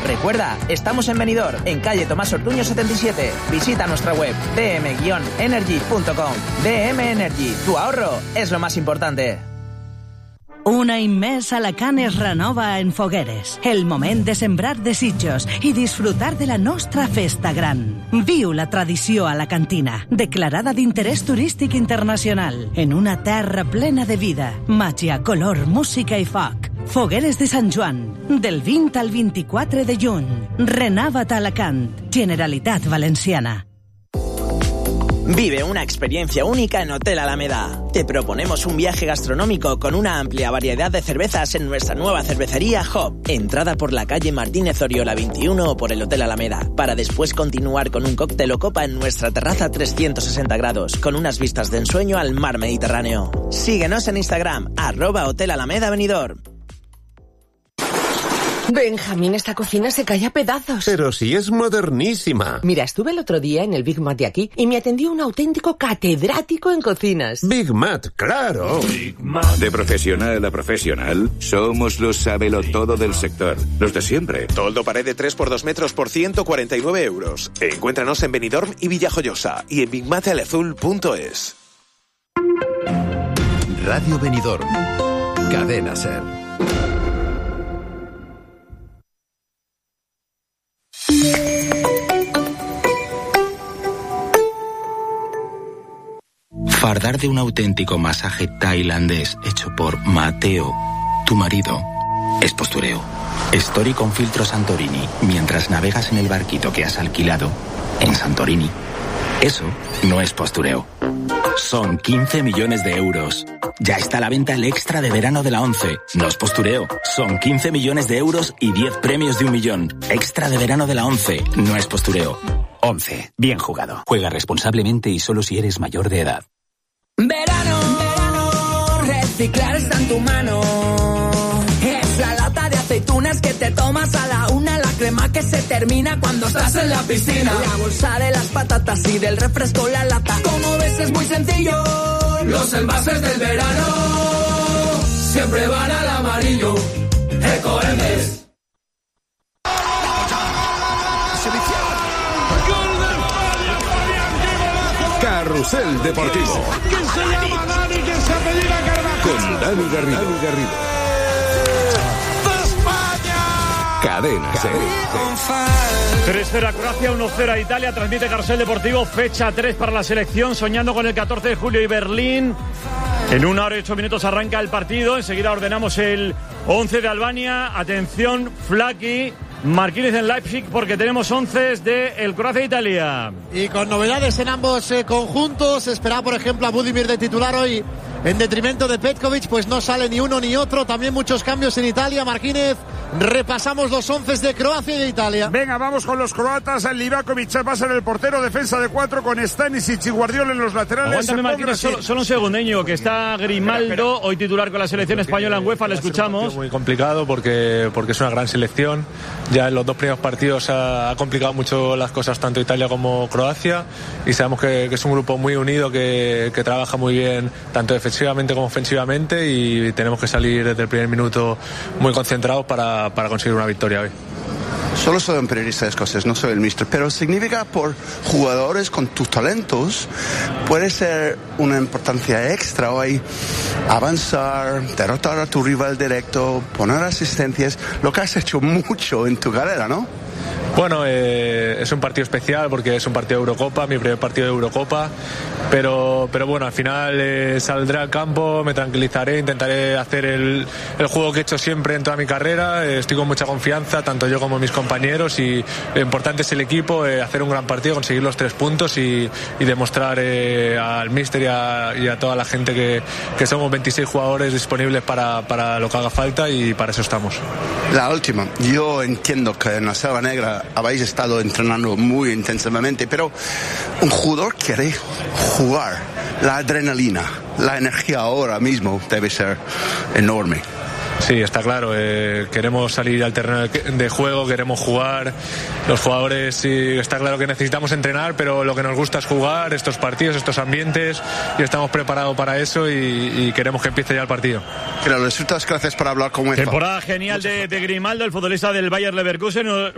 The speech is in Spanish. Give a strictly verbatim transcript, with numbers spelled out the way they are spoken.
Recuerda, estamos en Benidorm, en calle Tomás Ortuño setenta y siete. Visita nuestra web d m energy punto com. D M Energy, tu ahorro és lo más importante. Un any més Alacant es renova en fogueres. El moment de sembrar desitjos i disfrutar de la nostra festa gran. Viu la tradició alacantina, declarada d'interès turístic internacional, en una terra plena de vida, màgia, color, música i foc. Fogueres de Sant Joan, del vint al vint-i-quatre de juny. Renovat Alacant, Generalitat Valenciana. Vive una experiencia única en Hotel Alameda. Te proponemos un viaje gastronómico con una amplia variedad de cervezas en nuestra nueva cervecería Hop. Entrada por la calle Martínez Oriola veintiuno o por el Hotel Alameda, para después continuar con un cóctel o copa en nuestra terraza trescientos sesenta grados, con unas vistas de ensueño al mar Mediterráneo. Síguenos en Instagram, arroba Hotel Alameda Benidorm. Benjamín, esta cocina se cae a pedazos. Pero si es modernísima. Mira, estuve el otro día en el Big Mat de aquí y me atendió un auténtico catedrático en cocinas. Big Mat, claro. Big Mat. De profesional a profesional, somos los sabelotodo del sector. Los de siempre. Toldo pared de tres por dos metros por ciento cuarenta y nueve euros. Encuéntranos en Benidorm y Villajoyosa y en big mat alazul punto es. Radio Benidorm. Cadena SER. Fardar de un auténtico masaje tailandés hecho por Mateo, tu marido, es postureo. Story con filtro Santorini mientras navegas en el barquito que has alquilado en Santorini. Eso no es postureo. Son quince millones de euros. Ya está a la venta el extra de verano de la ONCE. No es postureo. Son quince millones de euros y diez premios de un millón. Extra de verano de la ONCE. No es postureo. ONCE. Bien jugado. Juega responsablemente y solo si eres mayor de edad. Verano, verano, reciclar está en tu mano. Es la lata de aceitunas que te tomas a la una, la crema que se termina cuando estás en la piscina, la bolsa de las patatas y del refresco la lata. Como ves es muy sencillo, los envases del verano siempre van al amarillo. Ecoembes. Carrusel Deportivo. ¿Quién se llama Dani? ¿Quién se apellida Carvajal? Con Dani Garrido. Dani Garrido. ¡España! Cadena SER. tres cero a Croacia, uno cero a Italia. Transmite Carrusel Deportivo. Fecha tres para la selección. Soñando con el catorce de julio y Berlín. En una hora y ocho minutos arranca el partido. Enseguida ordenamos el once de Albania. Atención, Flaki. Marquínez en Leipzig, porque tenemos once de el Croacia-Italia. Y con novedades en ambos eh, conjuntos. Espera, por ejemplo, a Budimir de titular hoy en detrimento de Petkovic, pues no sale ni uno ni otro. También muchos cambios en Italia. Marquínez, repasamos los once de Croacia y de Italia. Venga, vamos con los croatas. El Livakovic va a ser el portero, defensa de cuatro con Stanisic y Guardiola en los laterales. Aguántame, Marquínez, solo, solo un segundeño, que está Grimaldo, espera, espera. hoy titular con la selección española en UEFA. Le escuchamos. Muy complicado porque, porque es una gran selección. Ya en los dos primeros partidos ha, ha complicado mucho las cosas tanto Italia como Croacia, y sabemos que, que es un grupo muy unido, que, que trabaja muy bien tanto defensivamente como ofensivamente, y tenemos que salir desde el primer minuto muy concentrados para, para conseguir una victoria hoy. Solo soy un periodista de Escocia, no soy el mister, pero significa por jugadores con tus talentos puede ser una importancia extra hoy, avanzar, derrotar a tu rival directo, poner asistencias, lo que has hecho mucho en tu carrera, ¿no? Bueno, eh, es un partido especial porque es un partido de Eurocopa, mi primer partido de Eurocopa, pero, pero bueno, al final eh, saldré al campo, me tranquilizaré, intentaré hacer el, el juego que he hecho siempre en toda mi carrera. Eh, estoy con mucha confianza, tanto yo como mis compañeros, y lo importante es el equipo, eh, hacer un gran partido, conseguir los tres puntos y, y demostrar eh, al míster y a, y a toda la gente que, que somos veintiséis jugadores disponibles para, para lo que haga falta, y para eso estamos. La última, yo entiendo que en la Selva Negra habéis estado entrenando muy intensamente, pero un jugador quiere jugar. La adrenalina, la energía ahora mismo debe ser enorme. Sí, está claro, eh, queremos salir al terreno de juego, queremos jugar. Los jugadores, sí, está claro que necesitamos entrenar, pero lo que nos gusta es jugar estos partidos, estos ambientes, y estamos preparados para eso, y, y queremos que empiece ya el partido. Claro, resultas, gracias por hablar con UEFA. Temporada genial de, de Grimaldo, el futbolista del Bayer Leverkusen.